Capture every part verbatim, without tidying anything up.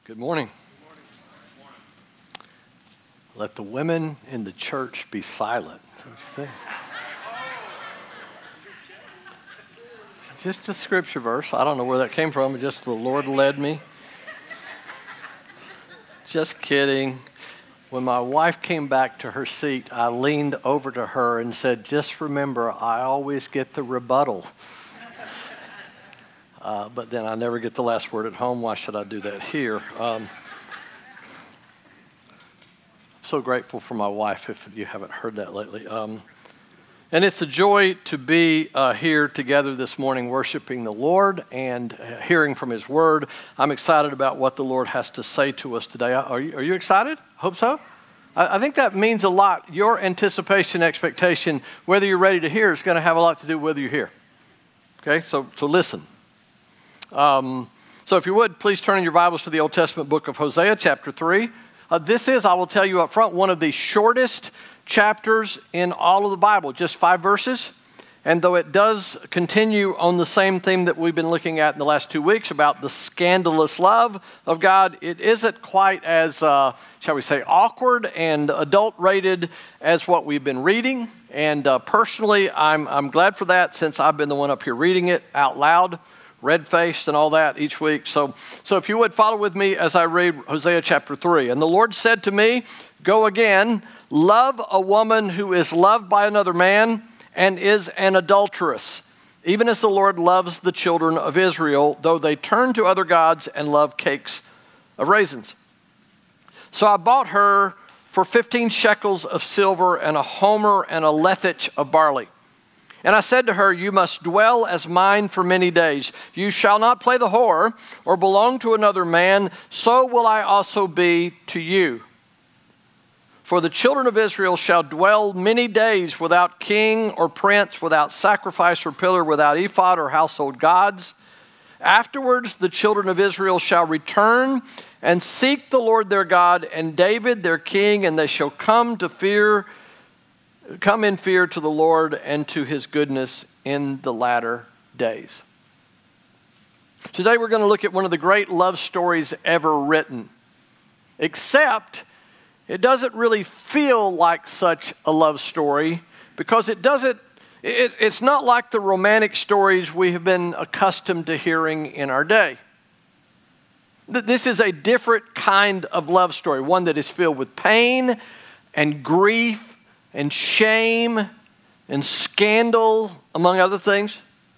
Good morning. Let the women in the church be silent. What do you think? Just a scripture verse. I don't know where that came from. Just the Lord led me. Just kidding. When my wife came back to her seat, I leaned over to her and said, just remember, I always get the rebuttal. Uh, but then I never get the last word at home. Why should I do that here? Um, so grateful for my wife, if you haven't heard that lately. Um, and it's a joy to be uh, here together this morning worshiping the Lord and hearing from His Word. I'm excited about what the Lord has to say to us today. Are you, are you excited? Hope so. I, I think that means a lot. Your anticipation, expectation, whether you're ready to hear, is going to have a lot to do with whether you're here. Okay, so so listen. Um, so if you would, please turn in your Bibles to the Old Testament book of Hosea, chapter three. Uh, this is, I will tell you up front, one of the shortest chapters in all of the Bible, just five verses. And though it does continue on the same theme that we've been looking at in the last two weeks about the scandalous love of God, it isn't quite as, uh, shall we say, awkward and adult-rated as what we've been reading. And uh, personally, I'm, I'm glad for that, since I've been the one up here reading it out loud, red-faced and all that each week. So, so if you would follow with me as I read Hosea chapter three. And the Lord said to me, go again, love a woman who is loved by another man and is an adulteress, even as the Lord loves the children of Israel, though they turn to other gods and love cakes of raisins. So I bought her for fifteen shekels of silver and a homer and a lethech of barley. And I said to her, you must dwell as mine for many days. You shall not play the whore or belong to another man, so will I also be to you. For the children of Israel shall dwell many days without king or prince, without sacrifice or pillar, without ephod or household gods. Afterwards the children of Israel shall return and seek the Lord their God and David their king, and they shall come to fear Come in fear to the Lord and to His goodness in the latter days. Today we're going to look at one of the great love stories ever written. Except it doesn't really feel like such a love story, because it doesn't, it, it's not like the romantic stories we have been accustomed to hearing in our day. This is a different kind of love story, one that is filled with pain and grief and shame and scandal, among other things.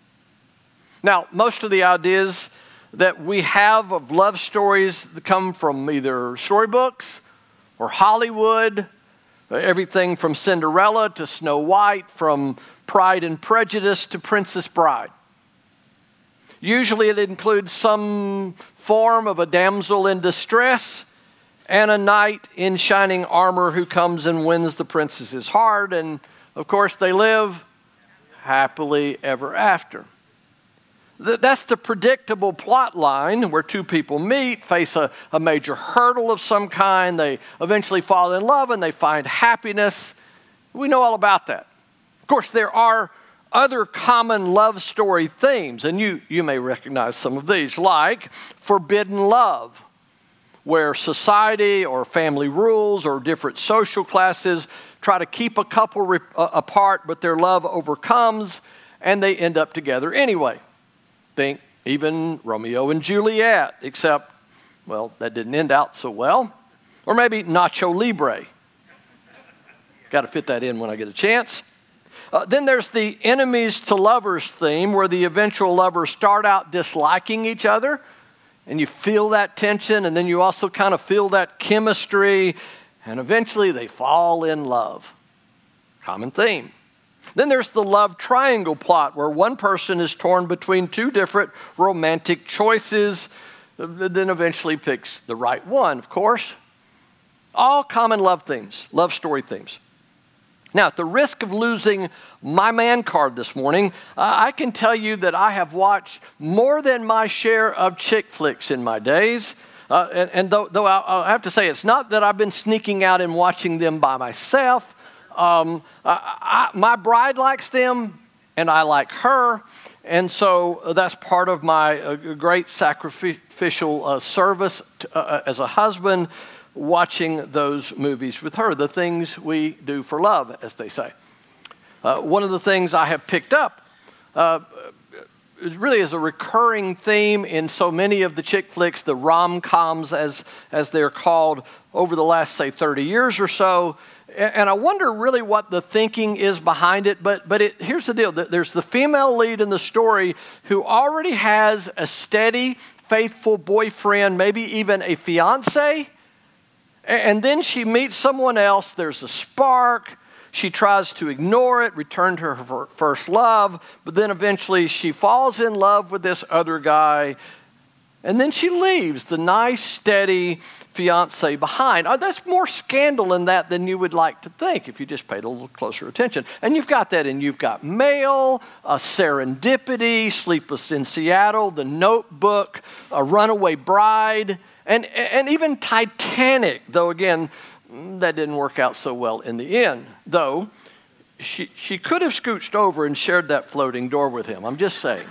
Now, most of the ideas that we have of love stories come from either storybooks or Hollywood, everything from Cinderella to Snow White, from Pride and Prejudice to Princess Bride. Usually it includes some form of a damsel in distress and a knight in shining armor who comes and wins the princess's heart. And, of course, they live happily ever after. That's the predictable plot line where two people meet, face a, a major hurdle of some kind. They eventually fall in love and they find happiness. We know all about that. Of course, there are other common love story themes, and you, you may recognize some of these, like forbidden love, where society or family rules or different social classes try to keep a couple re- uh, apart, but their love overcomes and they end up together anyway. Think even Romeo and Juliet, except, well, that didn't end out so well. Or maybe Nacho Libre. Got to fit that in when I get a chance. Uh, then there's the enemies to lovers theme, where the eventual lovers start out disliking each other, and you feel that tension, and then you also kind of feel that chemistry, and eventually they fall in love. Common theme. Then there's the love triangle plot, where one person is torn between two different romantic choices, then eventually picks the right one, of course. All common love themes, love story themes. Now, at the risk of losing my man card this morning, uh, I can tell you that I have watched more than my share of chick flicks in my days. Uh, and, and though, though I, I have to say, it's not that I've been sneaking out and watching them by myself. Um, I, I, my bride likes them, and I like her. And so uh, that's part of my uh, great sacrificial uh, service to, uh, as a husband, watching those movies with her, the things we do for love, as they say. Uh, one of the things I have picked up uh, is really is a recurring theme in so many of the chick flicks, the rom-coms as, as they're called, over the last, say, thirty years or so. And I wonder really what the thinking is behind it, but but it, here's the deal. There's the female lead in the story who already has a steady, faithful boyfriend, maybe even a fiance, and then she meets someone else. There's a spark. She tries to ignore it, return to her first love, but then eventually she falls in love with this other guy, and then she leaves the nice, steady fiance behind. Oh, that's more scandal in that than you would like to think if you just paid a little closer attention. And you've got that in You've Got Mail, uh, Serendipity, Sleepless in Seattle, The Notebook, A Runaway Bride, and, and even Titanic, though again, that didn't work out so well in the end. Though, she, she could have scooched over and shared that floating door with him. I'm just saying.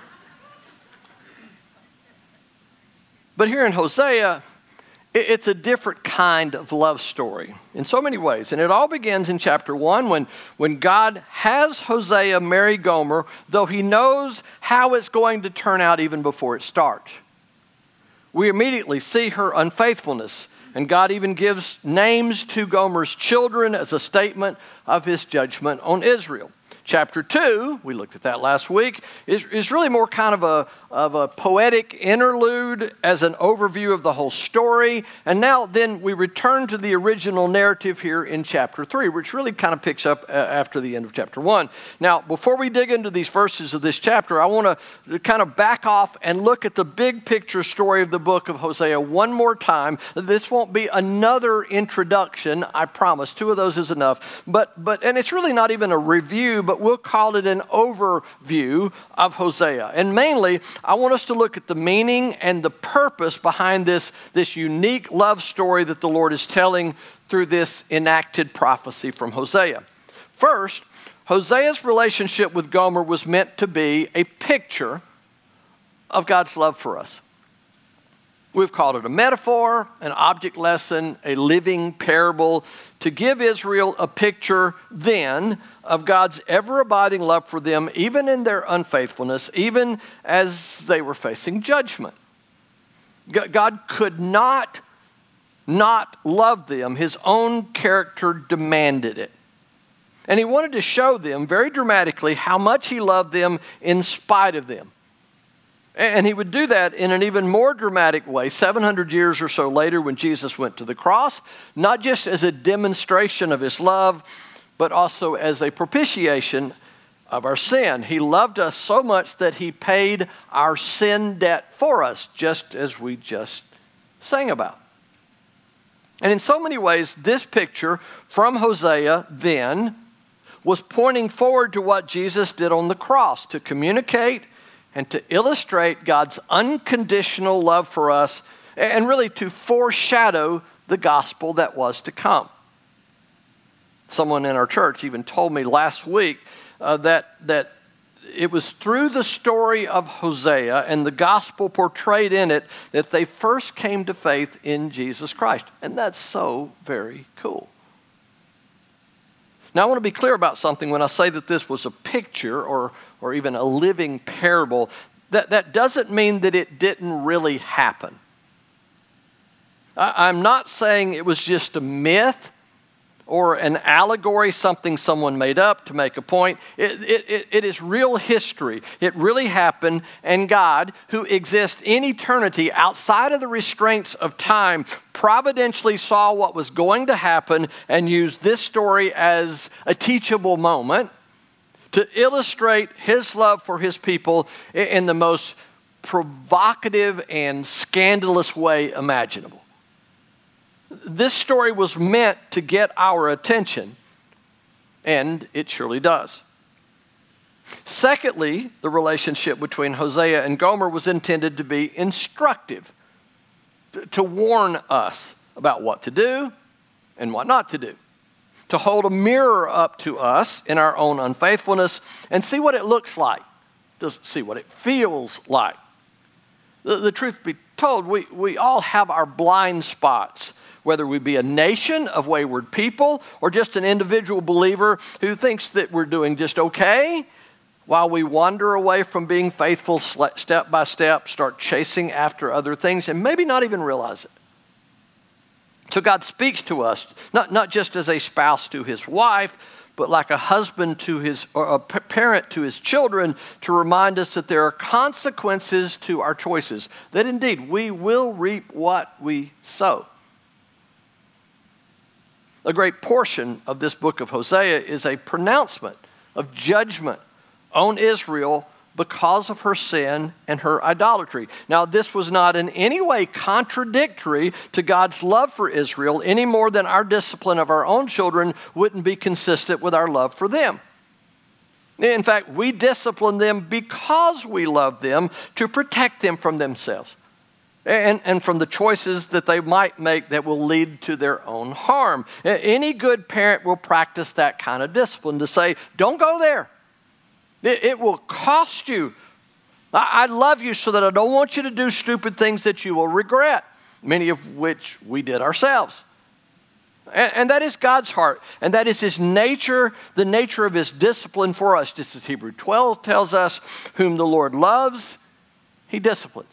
But here in Hosea, it's a different kind of love story in so many ways. And it all begins in chapter one when, when God has Hosea marry Gomer, though he knows how it's going to turn out even before it starts. We immediately see her unfaithfulness, and God even gives names to Gomer's children as a statement of his judgment on Israel. Chapter two, we looked at that last week, is, is really more kind of a, of a poetic interlude as an overview of the whole story. And now then we return to the original narrative here in chapter three, which really kind of picks up uh, after the end of chapter one. Now, before we dig into these verses of this chapter, I want to kind of back off and look at the big picture story of the book of Hosea one more time. This won't be another introduction, I promise. Two of those is enough. But, but and it's really not even a review, but we'll call it an overview of Hosea. And mainly, I want us to look at the meaning and the purpose behind this, this unique love story that the Lord is telling through this enacted prophecy from Hosea. First, Hosea's relationship with Gomer was meant to be a picture of God's love for us. We've called it a metaphor, an object lesson, a living parable, to give Israel a picture then of God's ever-abiding love for them, even in their unfaithfulness, even as they were facing judgment. God could not not love them. His own character demanded it. And he wanted to show them very dramatically how much he loved them in spite of them. And he would do that in an even more dramatic way seven hundred years or so later when Jesus went to the cross, not just as a demonstration of his love, but also as a propitiation of our sin. He loved us so much that he paid our sin debt for us, just as we just sang about. And in so many ways, this picture from Hosea then was pointing forward to what Jesus did on the cross, to communicate and to illustrate God's unconditional love for us, and really to foreshadow the gospel that was to come. Someone in our church even told me last week uh, that, that it was through the story of Hosea and the gospel portrayed in it that they first came to faith in Jesus Christ. And that's so very cool. Now, I want to be clear about something when I say that this was a picture or, or even a living parable. That, that doesn't mean that it didn't really happen. I, I'm not saying it was just a myth or an allegory, something someone made up to make a point. It, it, it is real history. It really happened, and God, who exists in eternity outside of the restraints of time, providentially saw what was going to happen and used this story as a teachable moment to illustrate his love for his people in the most provocative and scandalous way imaginable. This story was meant to get our attention, and it surely does. Secondly, the relationship between Hosea and Gomer was intended to be instructive, to warn us about what to do and what not to do, to hold a mirror up to us in our own unfaithfulness and see what it looks like to see what it feels like. The, the truth be told, we, we all have our blind spots, whether we be a nation of wayward people or just an individual believer who thinks that we're doing just okay while we wander away from being faithful step by step, start chasing after other things, and maybe not even realize it. So God speaks to us, not, not just as a spouse to his wife, but like a husband to his, or a parent to his children, to remind us that there are consequences to our choices, that indeed we will reap what we sow. A great portion of this book of Hosea is a pronouncement of judgment on Israel because of her sin and her idolatry. Now, this was not in any way contradictory to God's love for Israel, any more than our discipline of our own children wouldn't be consistent with our love for them. In fact, we discipline them because we love them, to protect them from themselves and, and from the choices that they might make that will lead to their own harm. Any good parent will practice that kind of discipline, to say, don't go there. It, it will cost you. I, I love you so that I don't want you to do stupid things that you will regret, many of which we did ourselves. And, and that is God's heart, and that is his nature, the nature of his discipline for us. Just as Hebrews twelve tells us, whom the Lord loves, he disciplines.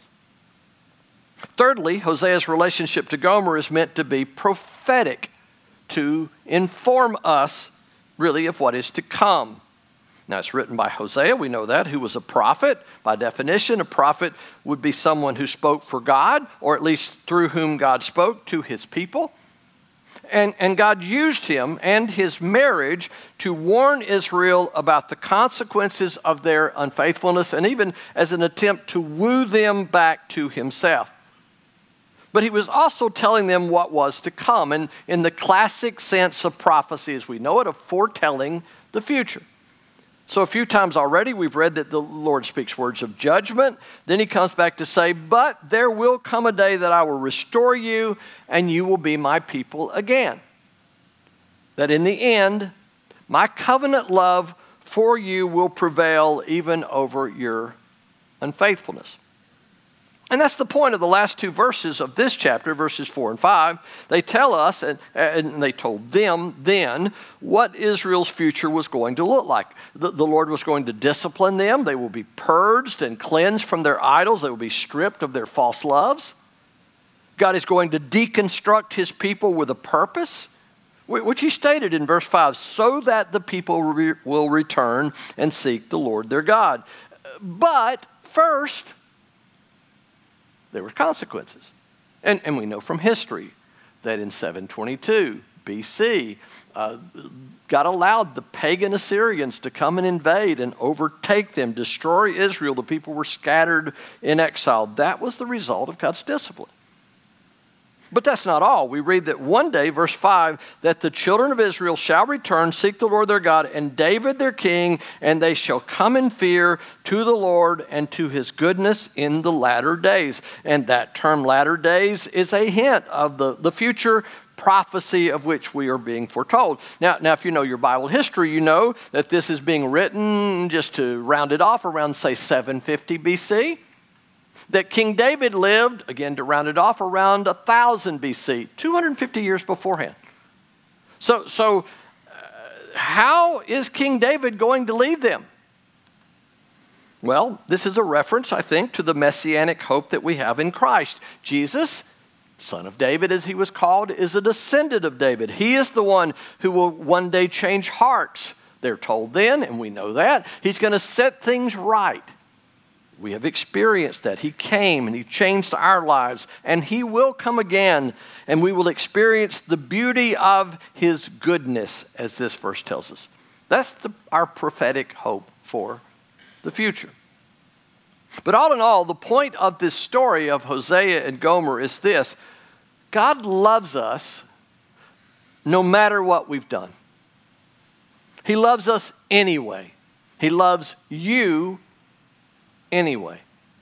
Thirdly, Hosea's relationship to Gomer is meant to be prophetic, to inform us really of what is to come. Now, it's written by Hosea, we know that, who was a prophet. By definition, a prophet would be someone who spoke for God, or at least through whom God spoke to his people. And, and God used him and his marriage to warn Israel about the consequences of their unfaithfulness, and even as an attempt to woo them back to himself. But he was also telling them what was to come, and in the classic sense of prophecy as we know it, of foretelling the future. So a few times already we've read that the Lord speaks words of judgment. Then he comes back to say, but there will come a day that I will restore you and you will be my people again. That in the end, my covenant love for you will prevail even over your unfaithfulness. And that's the point of the last two verses of this chapter, verses four and five. They tell us, and, and they told them then, what Israel's future was going to look like. The, the Lord was going to discipline them. They will be purged and cleansed from their idols. They will be stripped of their false loves. God is going to deconstruct his people with a purpose, which he stated in verse five, so that the people re- will return and seek the Lord their God. But first, there were consequences. And, and we know from history that in seven twenty-two B C, uh, God allowed the pagan Assyrians to come and invade and overtake them, destroy Israel. The people were scattered in exile. That was the result of God's discipline. But that's not all. We read that one day, verse five, that the children of Israel shall return, seek the Lord their God, and David their king, and they shall come in fear to the Lord and to his goodness in the latter days. And that term latter days is a hint of the, the future prophecy of which we are being foretold. Now, now, if you know your Bible history, you know that this is being written, just to round it off, around, say, seven fifty B C. That King David lived, again to round it off, around one thousand B C, two hundred fifty years beforehand. So, so uh, how is King David going to lead them? Well, this is a reference, I think, to the messianic hope that we have in Christ. Jesus, son of David as he was called, is a descendant of David. He is the one who will one day change hearts. They're told then, and we know that. He's going to set things right. We have experienced that. He came and he changed our lives, and he will come again, and we will experience the beauty of his goodness, as this verse tells us. That's the, our prophetic hope for the future. But all in all, the point of this story of Hosea and Gomer is this: God loves us no matter what we've done. He loves us anyway. He loves you anyway.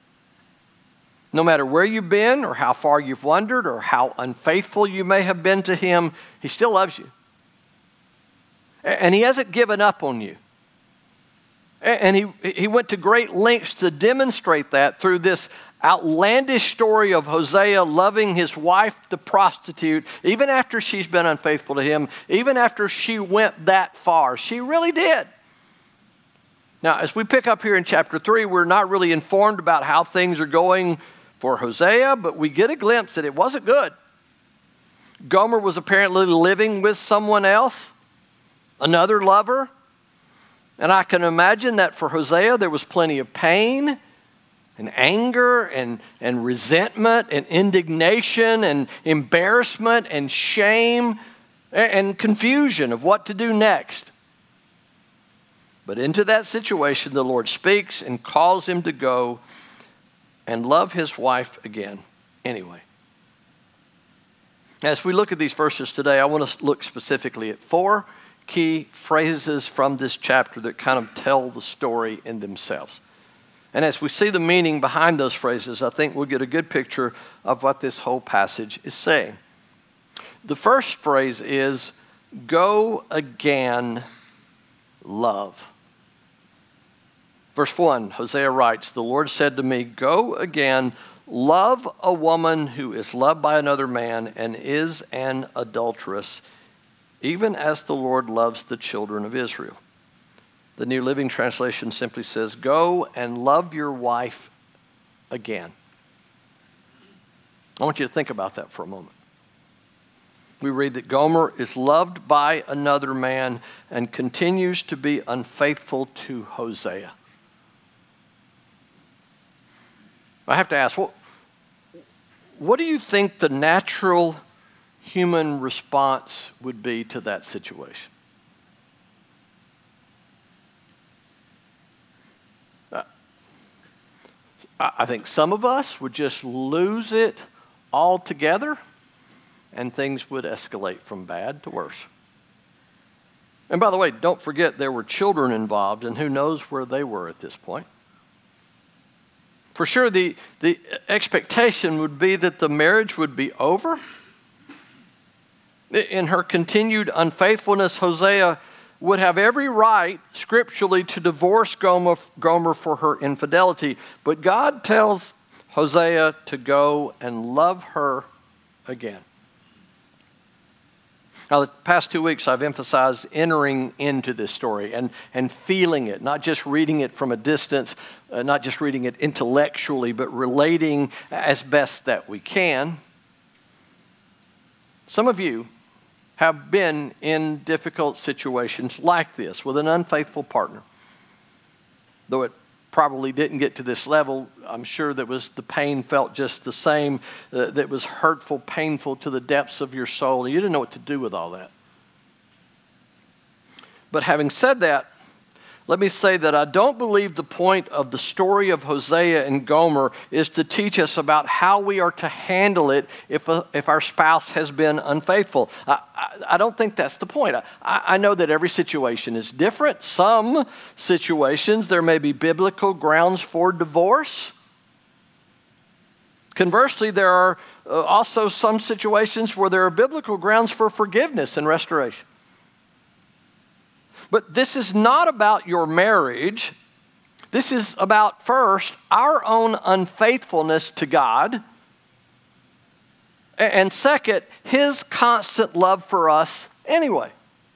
No matter where you've been or how far you've wandered or how unfaithful you may have been to him, he still loves you. And he hasn't given up on you. And he, he went to great lengths to demonstrate that through this outlandish story of Hosea loving his wife, the prostitute, even after she's been unfaithful to him, even after she went that far. She really did. Now, as we pick up here in chapter three, we're not really informed about how things are going for Hosea, but we get a glimpse that it wasn't good. Gomer was apparently living with someone else, another lover. And I can imagine that for Hosea, there was plenty of pain and anger and, and resentment and indignation and embarrassment and shame and confusion of what to do next. But into that situation, the Lord speaks and calls him to go and love his wife again anyway. As we look at these verses today, I want to look specifically at four key phrases from this chapter that kind of tell the story in themselves. And as we see the meaning behind those phrases, I think we'll get a good picture of what this whole passage is saying. The first phrase is, go again, love. Verse one, Hosea writes, the Lord said to me, go again, love a woman who is loved by another man and is an adulteress, even as the Lord loves the children of Israel. The New Living Translation simply says, go and love your wife again. I want you to think about that for a moment. We read that Gomer is loved by another man and continues to be unfaithful to Hosea. I have to ask, what, what do you think the natural human response would be to that situation? Uh, I think some of us would just lose it altogether, and things would escalate from bad to worse. And by the way, don't forget there were children involved, and who knows where they were at this point. For sure, the, the expectation would be that the marriage would be over. In her continued unfaithfulness, Hosea would have every right scripturally to divorce Gomer, Gomer for her infidelity. But God tells Hosea to go and love her again. Now, the past two weeks, I've emphasized entering into this story and, and feeling it, not just reading it from a distance, uh, not just reading it intellectually, but relating as best that we can. Some of you have been in difficult situations like this with an unfaithful partner. Though it probably didn't get to this level, I'm sure that was the pain felt just the same, uh, that was hurtful, painful to the depths of your soul. And you didn't know what to do with all that. But having said that, let me say that I don't believe the point of the story of Hosea and Gomer is to teach us about how we are to handle it if, a, if our spouse has been unfaithful. I, I, I don't think that's the point. I, I know that every situation is different. Some situations, there may be biblical grounds for divorce. Conversely, there are uh, also some situations where there are biblical grounds for forgiveness and restoration. But this is not about your marriage. This is about, first, our own unfaithfulness to God. And second, His constant love for us anyway.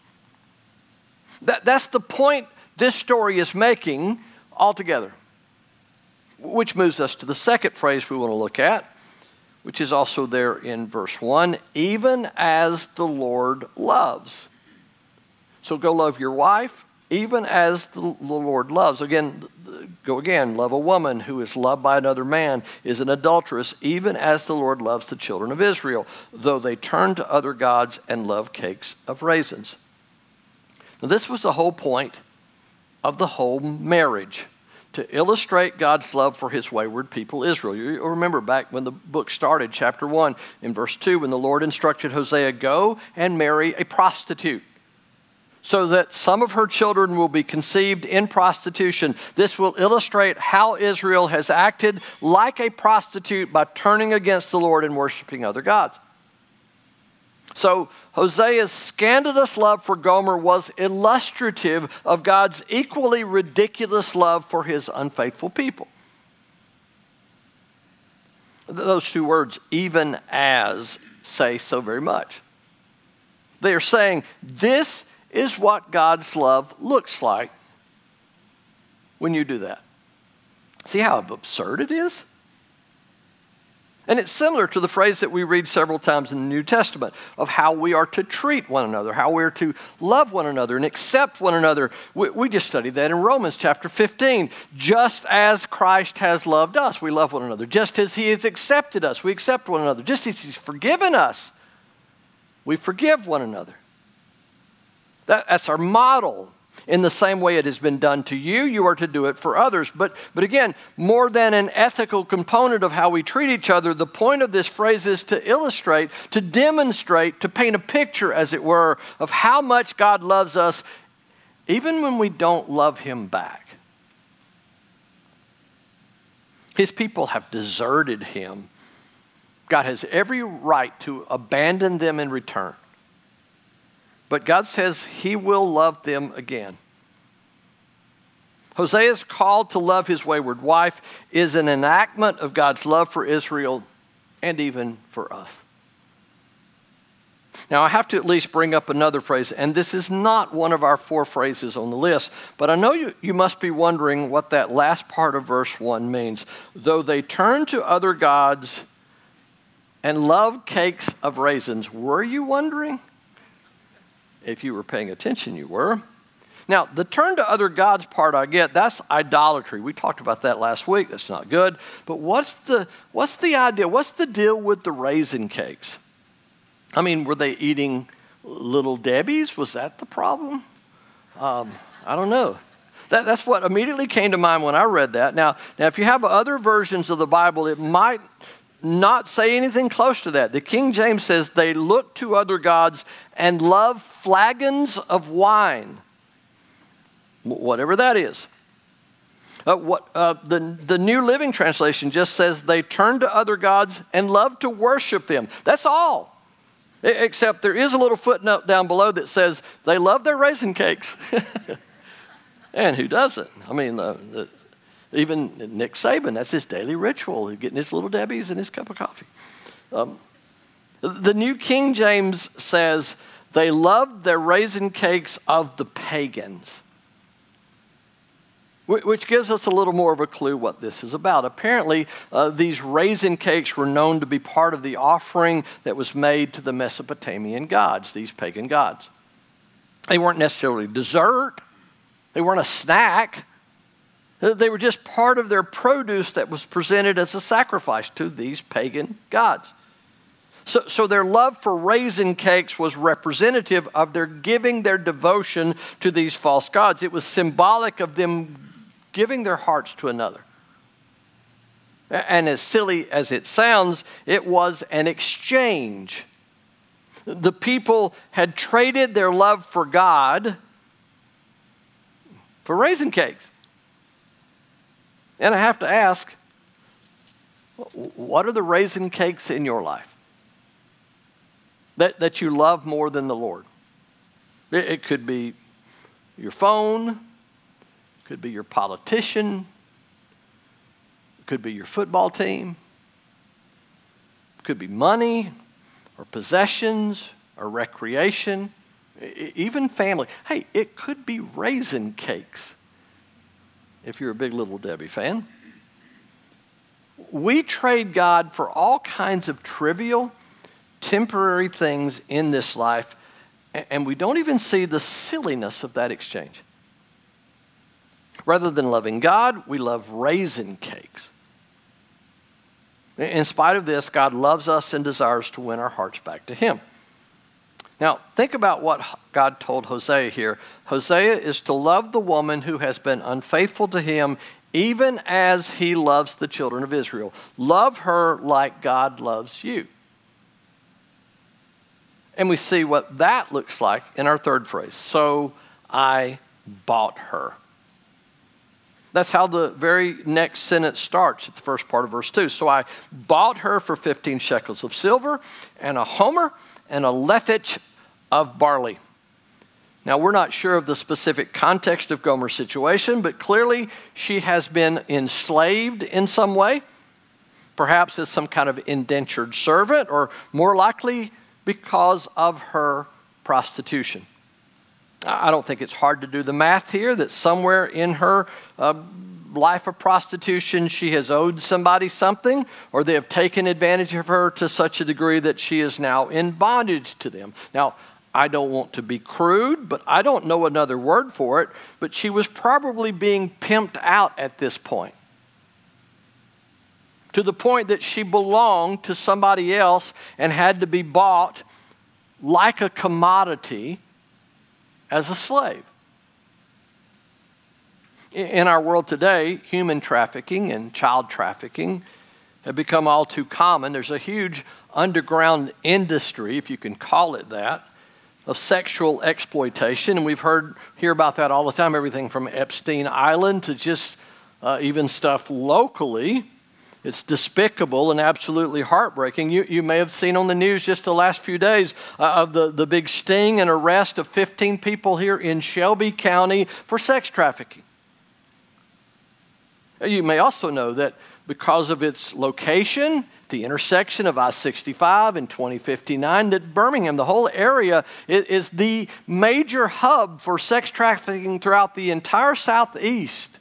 That, that's the point this story is making altogether. Which moves us to the second phrase we want to look at, which is also there in verse one, even as the Lord loves. So go love your wife, even as the Lord loves. Again, go again, love a woman who is loved by another man, is an adulteress, even as the Lord loves the children of Israel, though they turn to other gods and love cakes of raisins. Now, this was the whole point of the whole marriage, to illustrate God's love for His wayward people, Israel. You remember back when the book started, chapter one, in verse two, when the Lord instructed Hosea, go and marry a prostitute, so that some of her children will be conceived in prostitution. This will illustrate how Israel has acted like a prostitute by turning against the Lord and worshiping other gods. So Hosea's scandalous love for Gomer was illustrative of God's equally ridiculous love for his unfaithful people. Those two words, even as, say so very much. They are saying, this is what God's love looks like when you do that. See how absurd it is? And it's similar to the phrase that we read several times in the New Testament of how we are to treat one another, how we are to love one another and accept one another. We, we just studied that in Romans chapter fifteen. Just as Christ has loved us, we love one another. Just as he has accepted us, we accept one another. Just as he's forgiven us, we forgive one another. That, that's our model. In the same way it has been done to you, you are to do it for others. But, but again, more than an ethical component of how we treat each other, the point of this phrase is to illustrate, to demonstrate, to paint a picture, as it were, of how much God loves us, even when we don't love him back. His people have deserted him. God has every right to abandon them in return. But God says he will love them again. Hosea's call to love his wayward wife is an enactment of God's love for Israel and even for us. Now, I have to at least bring up another phrase, and this is not one of our four phrases on the list, but I know you, you must be wondering what that last part of verse one means. Though they turn to other gods and love cakes of raisins. Were you wondering? If you were paying attention, you were. Now, the turn to other gods part I get, that's idolatry. We talked about that last week. That's not good. But what's the, what's the idea? What's the deal with the raisin cakes? I mean, were they eating Little Debbie's? Was that the problem? Um, I don't know. That, that's what immediately came to mind when I read that. Now, now, if you have other versions of the Bible, it might not say anything close to that. The King James says they look to other gods and love flagons of wine, whatever that is. Uh, what uh, the, the New Living Translation just says they turn to other gods and love to worship them. That's all. Except there is a little footnote down below that says they love their raisin cakes. And who doesn't? I mean, uh, the, even Nick Saban, that's his daily ritual, getting his Little Debbie's and his cup of coffee. Um, the New King James says they loved their raisin cakes of the pagans, which gives us a little more of a clue what this is about. Apparently, uh, these raisin cakes were known to be part of the offering that was made to the Mesopotamian gods, these pagan gods. They weren't necessarily dessert. They weren't a snack. They were just part of their produce that was presented as a sacrifice to these pagan gods. So, so their love for raisin cakes was representative of their giving their devotion to these false gods. It was symbolic of them giving their hearts to another. And as silly as it sounds, it was an exchange. The people had traded their love for God for raisin cakes. And I have to ask, what are the raisin cakes in your life that, that you love more than the Lord? It, it could be your phone, it could be your politician, it could be your football team, it could be money or possessions or recreation, even family. Hey, it could be raisin cakes. If you're a big Little Debbie fan. We trade God for all kinds of trivial, temporary things in this life, and we don't even see the silliness of that exchange. Rather than loving God, we love raisin cakes. In spite of this, God loves us and desires to win our hearts back to him. Now, think about what God told Hosea here. Hosea is to love the woman who has been unfaithful to him, even as he loves the children of Israel. Love her like God loves you. And we see what that looks like in our third phrase. So I bought her. That's how the very next sentence starts at the first part of verse two. So I bought her for fifteen shekels of silver and a homer and a lethech of barley. Now, we're not sure of the specific context of Gomer's situation, but clearly she has been enslaved in some way, perhaps as some kind of indentured servant, or more likely because of her prostitution. I don't think it's hard to do the math here that somewhere in her uh, life of prostitution she has owed somebody something, or they have taken advantage of her to such a degree that she is now in bondage to them. Now, I don't want to be crude, but I don't know another word for it, but she was probably being pimped out at this point, to the point that she belonged to somebody else and had to be bought like a commodity as a slave. In our world today, human trafficking and child trafficking have become all too common. There's a huge underground industry, if you can call it that, of sexual exploitation, and we've heard hear about that all the time, everything from Epstein Island to just uh, even stuff locally. It's despicable and absolutely heartbreaking. You, you may have seen on the news just the last few days uh, of the, the big sting and arrest of fifteen people here in Shelby County for sex trafficking. You may also know that because of its location, the intersection of I sixty-five and twenty fifty-nine, that Birmingham, the whole area, is, is the major hub for sex trafficking throughout the entire Southeast.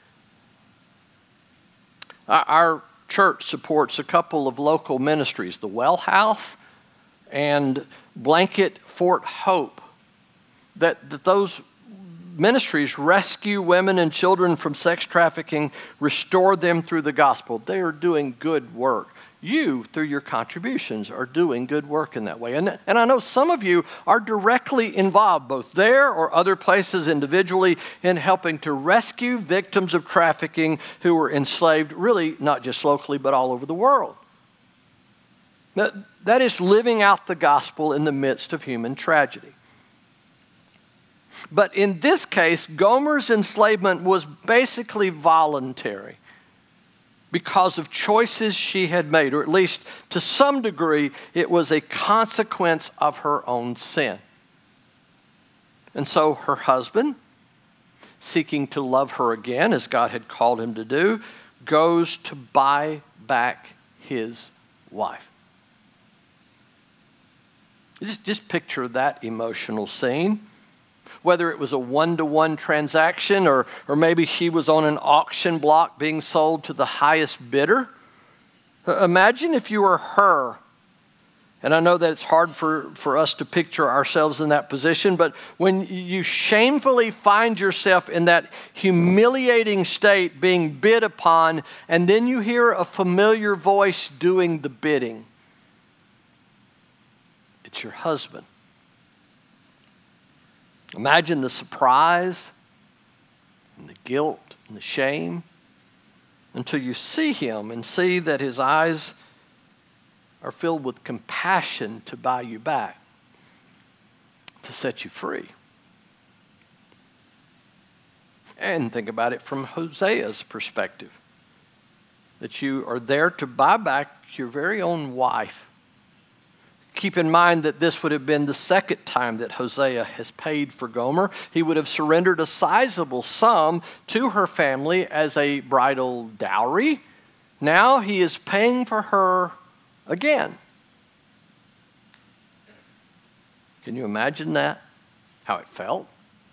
Our church supports a couple of local ministries, the Well House and Blanket Fort Hope, that, that those ministries rescue women and children from sex trafficking, restore them through the gospel. They are doing good work. You, through your contributions, are doing good work in that way. And, and I know some of you are directly involved, both there or other places individually, in helping to rescue victims of trafficking who were enslaved, really not just locally, but all over the world. That, that is living out the gospel in the midst of human tragedy. But in this case, Gomer's enslavement was basically voluntary, because of choices she had made, or at least to some degree, it was a consequence of her own sin. And so her husband, seeking to love her again, as God had called him to do, goes to buy back his wife. Just, just picture that emotional scene. Whether it was a one-to-one transaction or, or maybe she was on an auction block being sold to the highest bidder. Imagine if you were her. And I know that it's hard for, for us to picture ourselves in that position, but when you shamefully find yourself in that humiliating state, being bid upon, and then you hear a familiar voice doing the bidding. It's your husband. Imagine the surprise and the guilt and the shame until you see him and see that his eyes are filled with compassion to buy you back, to set you free. And think about it from Hosea's perspective, that you are there to buy back your very own wife. Keep in mind that this would have been the second time that Hosea has paid for Gomer. He would have surrendered a sizable sum to her family as a bridal dowry. Now he is paying for her again. Can you imagine that? How it felt?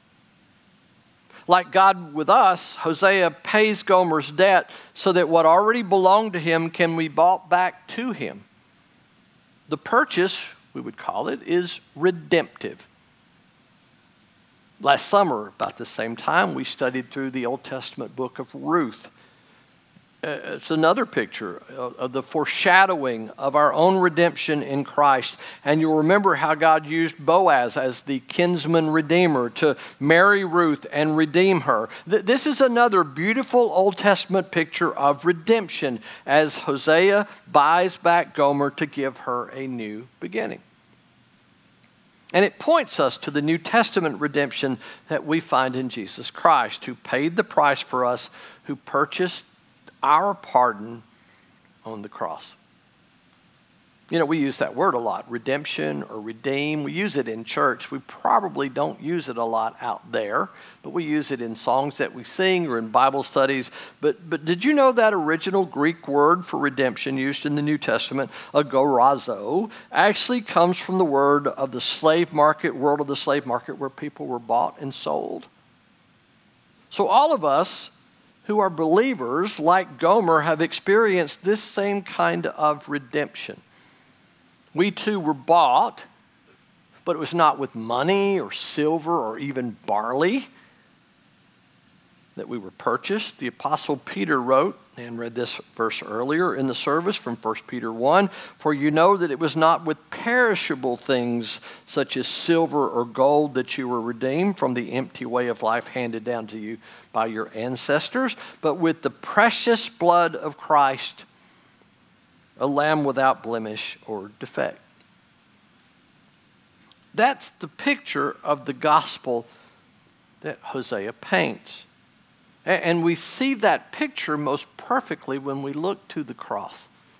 Like God with us, Hosea pays Gomer's debt so that what already belonged to him can be bought back to him. The purchase, we would call it, is redemptive. Last summer, about the same time, we studied through the Old Testament book of Ruth. Uh, it's another picture of, of the foreshadowing of our own redemption in Christ. And you'll remember how God used Boaz as the kinsman redeemer to marry Ruth and redeem her. Th- this is another beautiful Old Testament picture of redemption as Hosea buys back Gomer to give her a new beginning. And it points us to the New Testament redemption that we find in Jesus Christ, who paid the price for us, who purchased our pardon on the cross. You know, we use that word a lot, redemption or redeem. We use it in church. We probably don't use it a lot out there, but we use it in songs that we sing or in Bible studies. But, but did you know that original Greek word for redemption used in the New Testament, agorazo, actually comes from the word of the slave market, world of the slave market, where people were bought and sold? So all of us who are believers, like Gomer, have experienced this same kind of redemption. We too were bought, but it was not with money or silver or even barley that we were purchased. The Apostle Peter wrote, and read this verse earlier in the service from First Peter one, "For you know that it was not with perishable things such as silver or gold that you were redeemed from the empty way of life handed down to you by your ancestors, but with the precious blood of Christ, a lamb without blemish or defect." That's the picture of the gospel that Hosea paints. And we see that picture most perfectly when we look to the cross.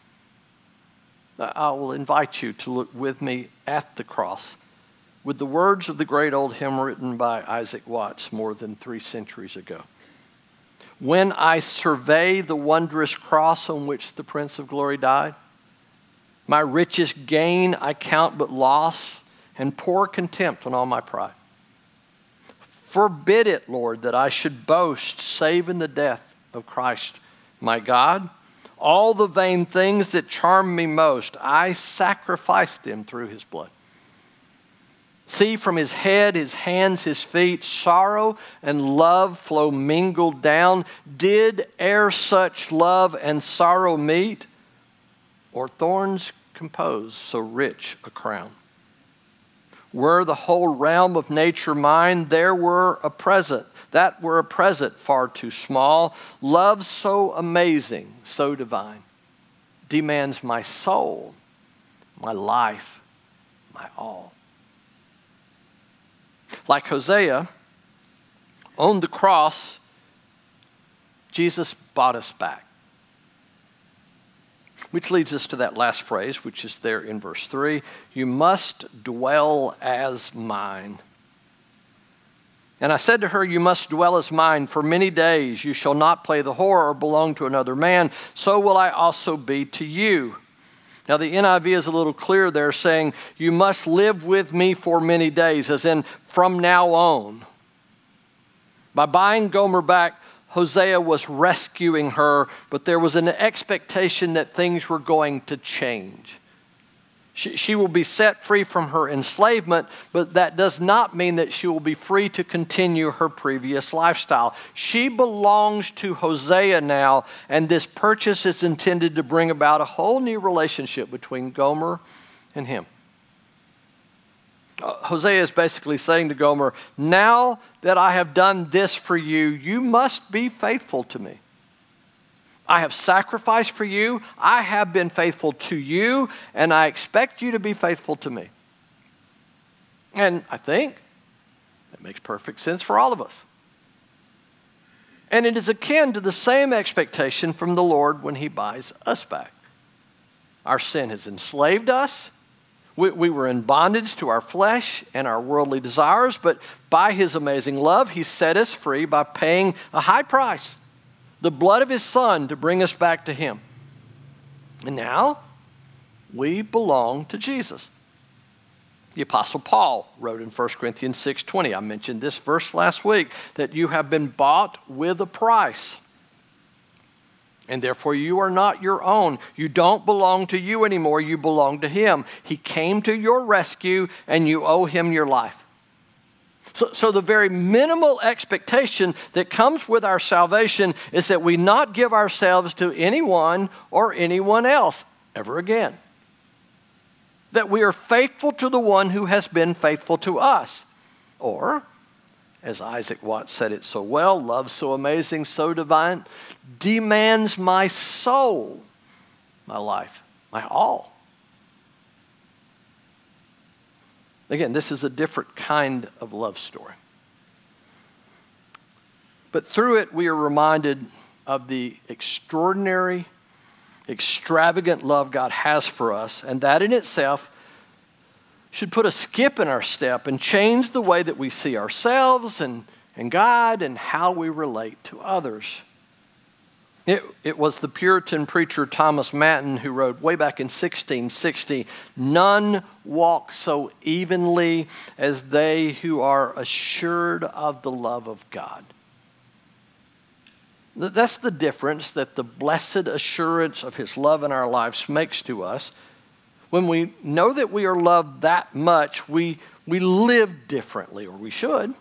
I will invite you to look with me at the cross with the words of the great old hymn written by Isaac Watts more than three centuries ago. "When I survey the wondrous cross on which the Prince of Glory died, my richest gain I count but loss and pour contempt on all my pride. Forbid it, Lord, that I should boast save in the death of Christ, my God. All the vain things that charm me most, I sacrificed them through his blood. See, from his head, his hands, his feet, sorrow and love flow mingled down. Did e'er such love and sorrow meet, or thorns compose so rich a crown? Were the whole realm of nature mine, there were a present, that were a present far too small. Love so amazing, so divine, demands my soul, my life, my all." Like Hosea, on the cross, Jesus bought us back. Which leads us to that last phrase, which is there in verse three. "You must dwell as mine. And I said to her, you must dwell as mine for many days. You shall not play the whore or belong to another man. So will I also be to you." Now the N I V is a little clear there, saying, you must live with me for many days, as in from now on. By buying Gomer back, Hosea was rescuing her, but there was an expectation that things were going to change. She, she will be set free from her enslavement, but that does not mean that she will be free to continue her previous lifestyle. She belongs to Hosea now, and this purchase is intended to bring about a whole new relationship between Gomer and him. Uh, Hosea is basically saying to Gomer, now that I have done this for you, you must be faithful to me. I have sacrificed for you. I have been faithful to you, and I expect you to be faithful to me. And I think that makes perfect sense for all of us. And it is akin to the same expectation from the Lord when he buys us back. Our sin has enslaved us. We, we were in bondage to our flesh and our worldly desires, but by his amazing love, he set us free by paying a high price, the blood of his Son, to bring us back to him. And now we belong to Jesus. The Apostle Paul wrote in First Corinthians six twenty, I mentioned this verse last week, that you have been bought with a price. And therefore you are not your own. You don't belong to you anymore. You belong to him. He came to your rescue, and you owe him your life. So, so the very minimal expectation that comes with our salvation is that we not give ourselves to anyone or anyone else ever again. That we are faithful to the one who has been faithful to us. Or, as Isaac Watts said it so well, love so amazing, so divine, demands my soul, my life, my all. Again, this is a different kind of love story. But through it, we are reminded of the extraordinary, extravagant love God has for us, and that in itself should put a skip in our step and change the way that we see ourselves and, and God and how we relate to others. It, it was the Puritan preacher Thomas Manton who wrote way back in sixteen sixty, "None walk so evenly as they who are assured of the love of God." That's the difference that the blessed assurance of his love in our lives makes to us. When we know that we are loved that much, we, we live differently, or we should.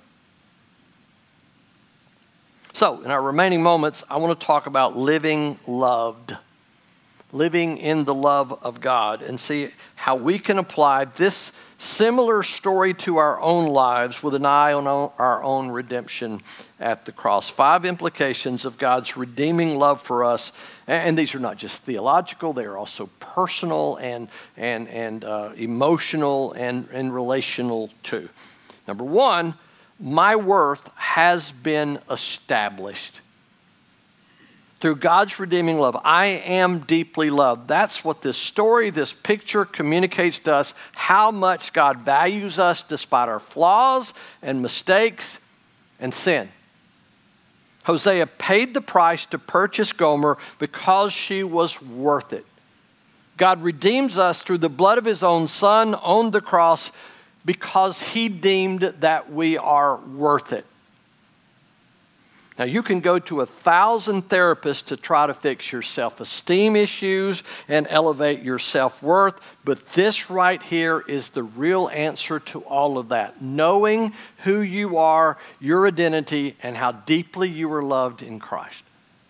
So, in our remaining moments, I want to talk about living loved, living in the love of God, and see how we can apply this similar story to our own lives with an eye on our own redemption at the cross. Five implications of God's redeeming love for us, and these are not just theological, they are also personal and, and, and uh, emotional and, and relational too. Number one, my worth has been established. Through God's redeeming love, I am deeply loved. That's what this story, this picture communicates to us, how much God values us despite our flaws and mistakes and sin. Hosea paid the price to purchase Gomer because she was worth it. God redeems us through the blood of his own son on the cross because he deemed that we are worth it. Now, you can go to a thousand therapists to try to fix your self-esteem issues and elevate your self-worth, but this right here is the real answer to all of that. Knowing who you are, your identity, and how deeply you are loved in Christ.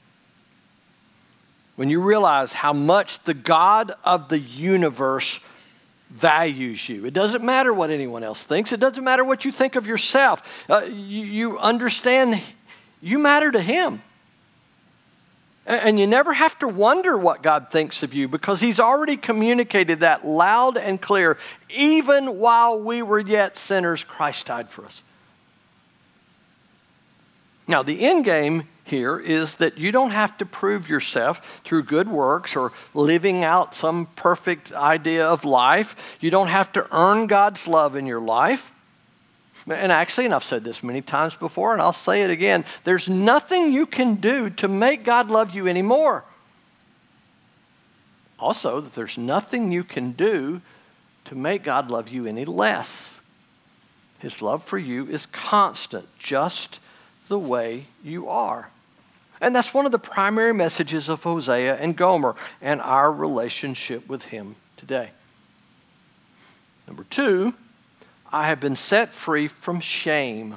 When you realize how much the God of the universe values you. It doesn't matter what anyone else thinks. It doesn't matter what you think of yourself. Uh, you, you understand you matter to him. And you never have to wonder what God thinks of you because he's already communicated that loud and clear. Even while we were yet sinners, Christ died for us. Now, the end game here is that you don't have to prove yourself through good works or living out some perfect idea of life. You don't have to earn God's love in your life. And actually, and I've said this many times before, and I'll say it again, there's nothing you can do to make God love you anymore. Also, that there's nothing you can do to make God love you any less. His love for you is constant, just the way you are. And that's one of the primary messages of Hosea and Gomer and our relationship with him today. Number two, I have been set free from shame.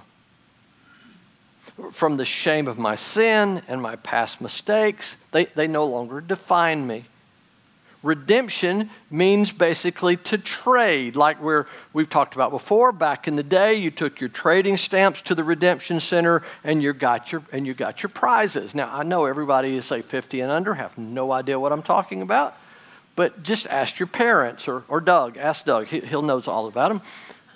From the shame of my sin and my past mistakes. They, they no longer define me. Redemption means basically to trade, like we're, we've talked about before. Back in the day, you took your trading stamps to the redemption center and you got your and you got your prizes. Now, I know everybody is, say, fifty and under, have no idea what I'm talking about, but just ask your parents or, or Doug. Ask Doug. He, he'll knows all about them.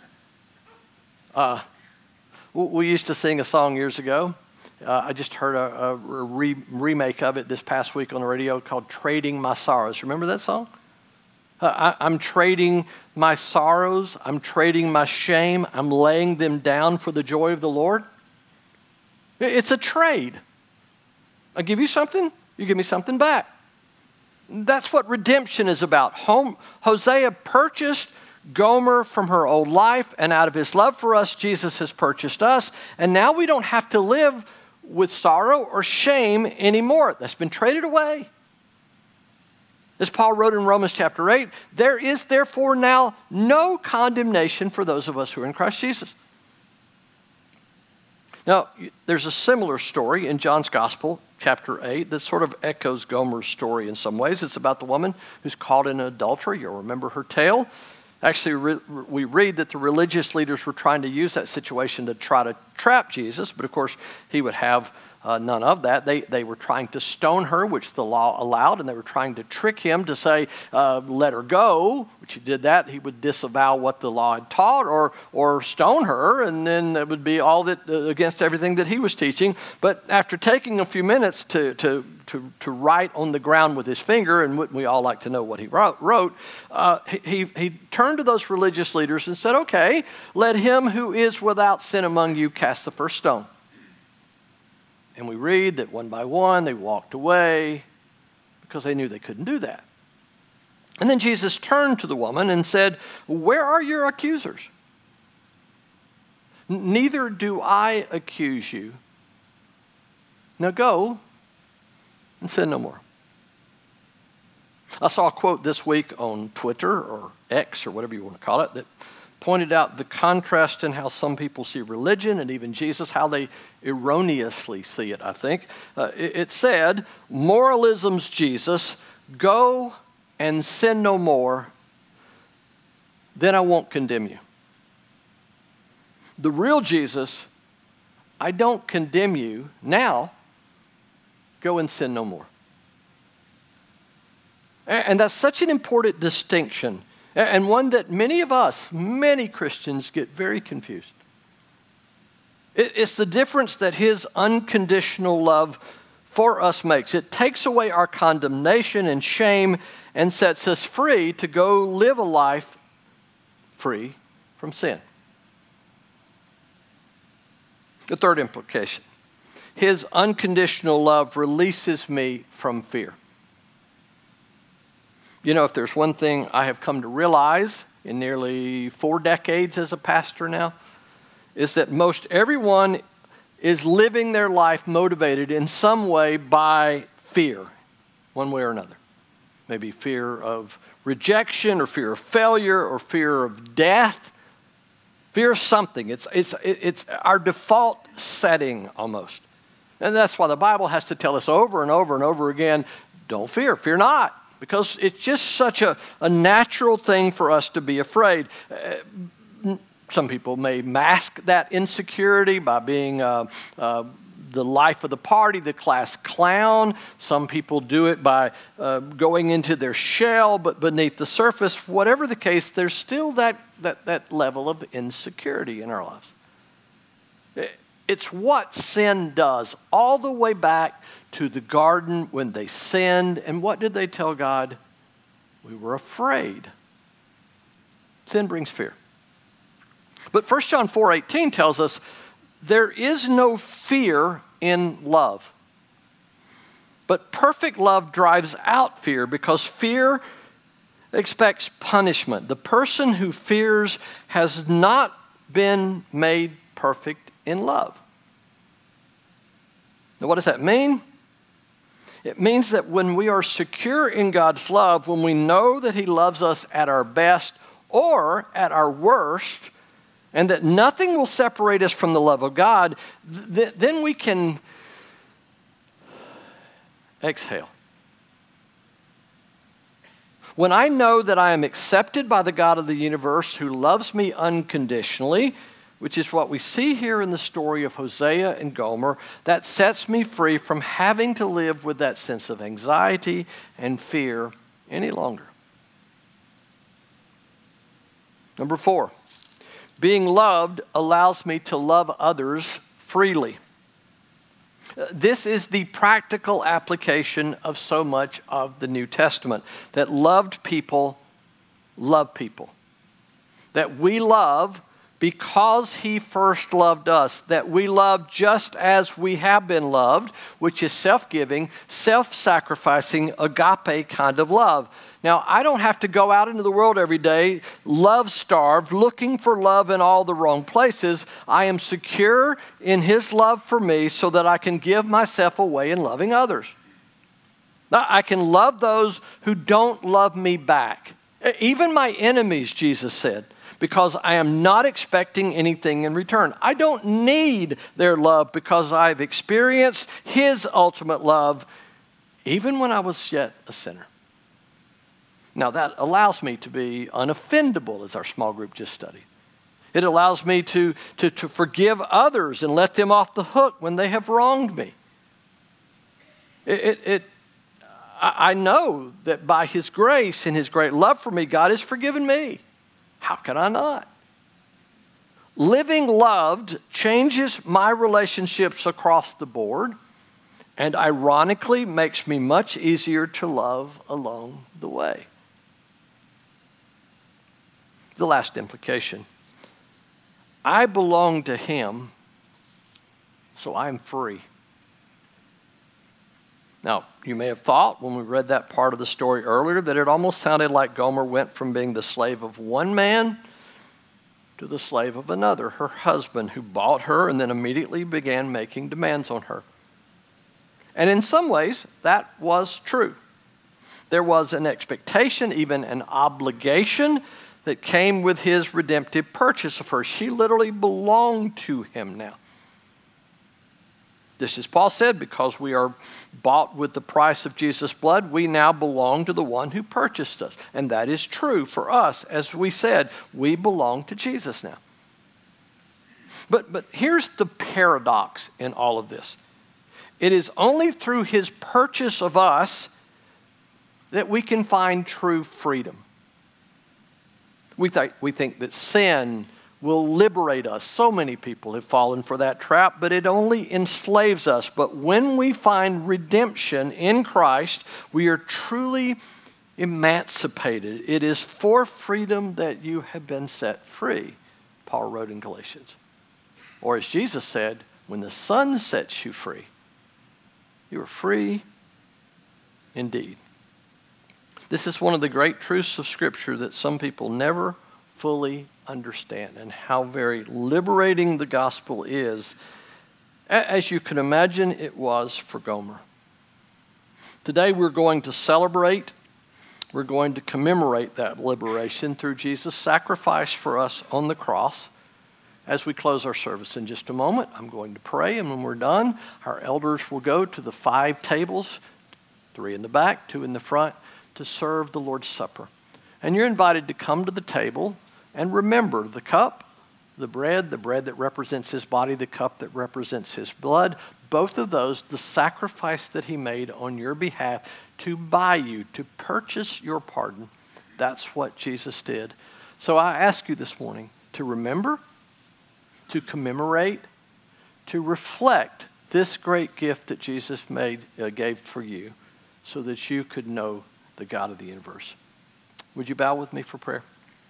Uh, we used to sing a song years ago. Uh, I just heard a, a re- remake of it this past week on the radio called Trading My Sorrows. Remember that song? Uh, I, I'm trading my sorrows. I'm trading my shame. I'm laying them down for the joy of the Lord. It's a trade. I give you something, you give me something back. That's what redemption is about. Home, Hosea purchased Gomer from her old life, and out of his love for us, Jesus has purchased us. And now we don't have to live with sorrow or shame anymore. That's been traded away. As Paul wrote in Romans chapter eight, there is therefore now no condemnation for those of us who are in Christ Jesus. Now, there's a similar story in John's Gospel, chapter eight, that sort of echoes Gomer's story in some ways. It's about the woman who's caught in adultery. You'll remember her tale. Actually, re- we read that the religious leaders were trying to use that situation to try to trap Jesus, but of course, he would have Uh, none of that. They, they were trying to stone her, which the law allowed, and they were trying to trick him to say, uh, let her go, which he did that. He would disavow what the law had taught, or or stone her, and then it would be all that uh, against everything that he was teaching. But after taking a few minutes to, to, to, to write on the ground with his finger, and wouldn't we all like to know what he wrote, wrote uh, he, he turned to those religious leaders and said, okay, let him who is without sin among you cast the first stone. And we read that one by one they walked away because they knew they couldn't do that. And then Jesus turned to the woman and said, where are your accusers? Neither do I accuse you. Now go and sin no more. I saw a quote this week on Twitter or X or whatever you want to call it that pointed out the contrast in how some people see religion and even Jesus, how they erroneously see it, I think. Uh, it, it said, moralism's Jesus, go and sin no more, then I won't condemn you. The real Jesus, I don't condemn you, now go and sin no more. And, and that's such an important distinction, and one that many of us, many Christians, get very confused. It's the difference that his unconditional love for us makes. It takes away our condemnation and shame and sets us free to go live a life free from sin. The third implication, his unconditional love releases me from fear. You know, if there's one thing I have come to realize in nearly four decades as a pastor now, is that most everyone is living their life motivated in some way by fear, one way or another. Maybe fear of rejection or fear of failure or fear of death. Fear of something. It's, it's, it's our default setting almost. And that's why the Bible has to tell us over and over and over again, don't fear, fear not. Because it's just such a, a natural thing for us to be afraid. Uh, some people may mask that insecurity by being uh, uh, the life of the party, the class clown. Some people do it by uh, going into their shell, but beneath the surface, whatever the case, there's still that, that, that level of insecurity in our lives. It's what sin does, all the way back to the garden when they sinned. And what did they tell God? We were afraid. Sin brings fear. But First John four eighteen tells us there is no fear in love. But perfect love drives out fear because fear expects punishment. The person who fears has not been made perfect in love. Now, what does that mean? It means that when we are secure in God's love, when we know that he loves us at our best or at our worst, and that nothing will separate us from the love of God, th- then we can exhale. When I know that I am accepted by the God of the universe who loves me unconditionally, which is what we see here in the story of Hosea and Gomer, that sets me free from having to live with that sense of anxiety and fear any longer. Number four, being loved allows me to love others freely. This is the practical application of so much of the New Testament, that loved people love people. That we love because he first loved us, that we love just as we have been loved, which is self-giving, self-sacrificing, agape kind of love. Now, I don't have to go out into the world every day, love-starved, looking for love in all the wrong places. I am secure in his love for me so that I can give myself away in loving others. I can love those who don't love me back. Even my enemies, Jesus said, because I am not expecting anything in return. I don't need their love because I've experienced his ultimate love even when I was yet a sinner. Now that allows me to be unoffendable, as our small group just studied. It allows me to, to, to forgive others and let them off the hook when they have wronged me. It, it, it, I know that by his grace and his great love for me, God has forgiven me. How can I not? Living loved changes my relationships across the board, and ironically makes me much easier to love along the way. The last implication. I belong to him, so I'm free. Now, you may have thought when we read that part of the story earlier that it almost sounded like Gomer went from being the slave of one man to the slave of another, her husband, who bought her and then immediately began making demands on her. And in some ways, that was true. There was an expectation, even an obligation, that came with his redemptive purchase of her. She literally belonged to him now. This is Paul said, because we are bought with the price of Jesus' blood, we now belong to the one who purchased us. And that is true for us. As we said, we belong to Jesus now. But, but here's the paradox in all of this. It is only through his purchase of us that we can find true freedom. We, th- we think that sin will liberate us. So many people have fallen for that trap, but it only enslaves us. But when we find redemption in Christ, we are truly emancipated. It is for freedom that you have been set free, Paul wrote in Galatians. Or as Jesus said, when the Son sets you free, you are free indeed. This is one of the great truths of Scripture that some people never fully understand, and how very liberating the gospel is, as you can imagine it was for Gomer. Today we're going to celebrate, we're going to commemorate that liberation through Jesus' sacrifice for us on the cross. As we close our service in just a moment, I'm going to pray, and when we're done, our elders will go to the five tables, three in the back, two in the front, to serve the Lord's Supper. And you're invited to come to the table and remember the cup, the bread, the bread that represents his body, the cup that represents his blood, both of those, the sacrifice that he made on your behalf to buy you, to purchase your pardon. That's what Jesus did. So I ask you this morning to remember, to commemorate, to reflect this great gift that Jesus made, uh, gave for you so that you could know the God of the universe. Would you bow with me for prayer?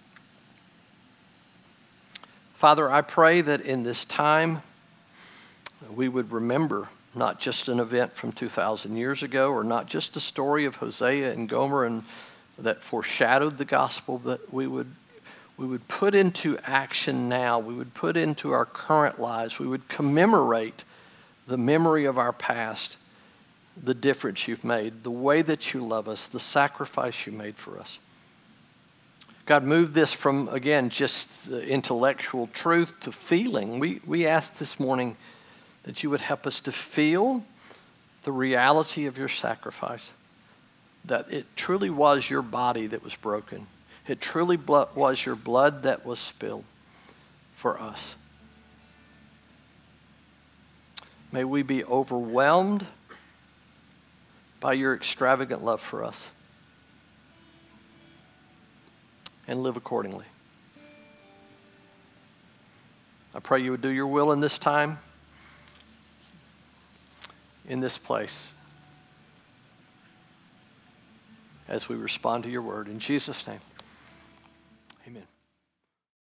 Father, I pray that in this time we would remember not just an event from two thousand years ago, or not just a story of Hosea and Gomer and that foreshadowed the gospel, but we would we would put into action now, we would put into our current lives, we would commemorate the memory of our past, the difference you've made, the way that you love us, the sacrifice you made for us. God, move this from, again, just the intellectual truth to feeling. We, we ask this morning that you would help us to feel the reality of your sacrifice, that it truly was your body that was broken. It truly was your blood that was spilled for us. May we be overwhelmed by your extravagant love for us and live accordingly. I pray you would do your will in this time, in this place, as we respond to your word. In Jesus' name, amen.